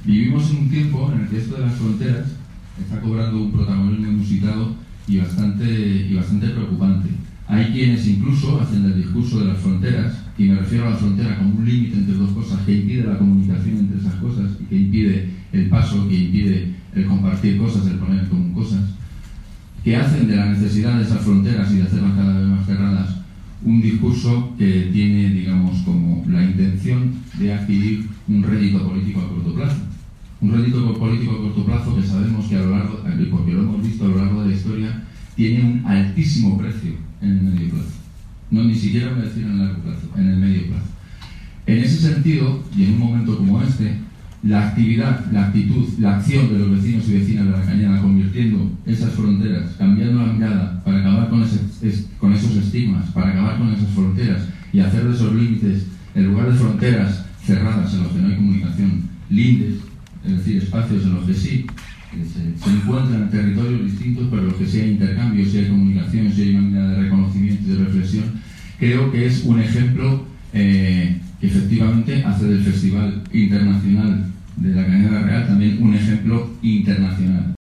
Vivimos en un tiempo en el que esto de las fronteras está cobrando un protagonismo inusitado y bastante preocupante. Hay quienes incluso hacen del discurso de las fronteras, y me refiero a la frontera como un límite entre dos cosas que impide la comunicación entre esas cosas y que impide el paso, que impide el compartir cosas, el poner en común cosas, que hacen de la necesidad de esas fronteras y de hacerlas cada vez más cerradas un discurso que tiene, digamos, como la intención de adquirir un rédito político a corto plazo. Un rédito político a corto plazo que sabemos que a lo largo, porque lo hemos visto a lo largo de la historia, tiene un altísimo precio en el medio plazo. No ni siquiera voy a decir en el largo plazo, en el medio plazo. En ese sentido, y en un momento como este, la actividad, la actitud, la acción de los vecinos y vecinas de la Cañada, convirtiendo esas fronteras, cambiando la mirada para acabar con esos estigmas, para acabar con esas fronteras y hacer de esos límites, en lugar de fronteras cerradas en los que no hay comunicación, lindes, es decir, espacios en los que sí se encuentran territorios distintos, pero en los que sí hay intercambio, sí hay comunicación, sí hay una mirada de reconocimiento y de reflexión. Creo que es un ejemplo que efectivamente hace del Festival Internacional de la Cañada Real también un ejemplo internacional.